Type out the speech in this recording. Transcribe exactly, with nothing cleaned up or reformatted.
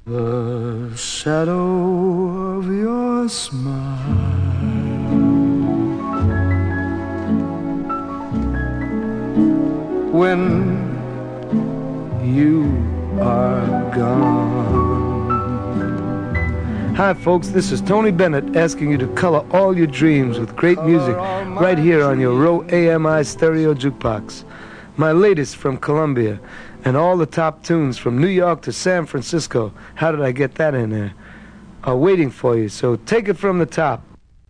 The shadow of your smile when you are gone. Hi folks, this is Tony Bennett asking you to color all your dreams with great music right here on your Row A M I Stereo Jukebox. My latest from Colombia and all the top tunes from New York to San Francisco, how did I get that in there, are waiting for you, so take it from the top.